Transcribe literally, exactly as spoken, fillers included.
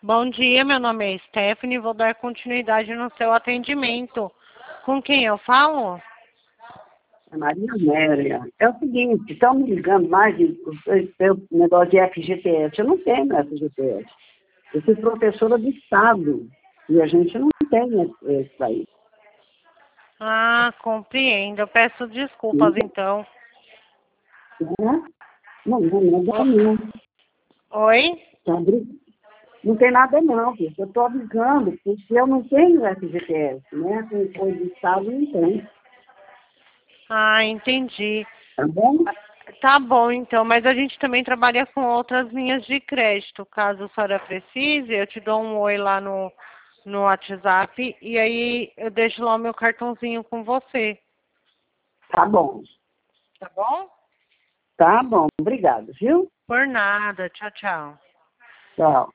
Bom dia, meu nome é Stephanie, vou dar continuidade no seu atendimento. Com quem eu falo? É Maria Amélia. É o seguinte, estão me ligando mais de o negócio de F G T S. Eu não tenho F G T S. Eu fui professora do Estado e a gente não tem isso aí. Ah, compreendo. Eu peço desculpas, então. Não, não, não, não, não. Oi? Tá brin- Não tem nada não, filho. Eu estou avisando, porque eu não tenho F G T S, né? Com coisa do Estado não tem. Ah, entendi. Tá bom? Tá bom, então, mas a gente também trabalha com outras linhas de crédito. Caso a senhora precise, eu te dou um oi lá no, no WhatsApp e aí eu deixo lá o meu cartãozinho com você. Tá bom. Tá bom? Tá bom. Obrigado, viu? Por nada. Tchau, tchau. Tchau.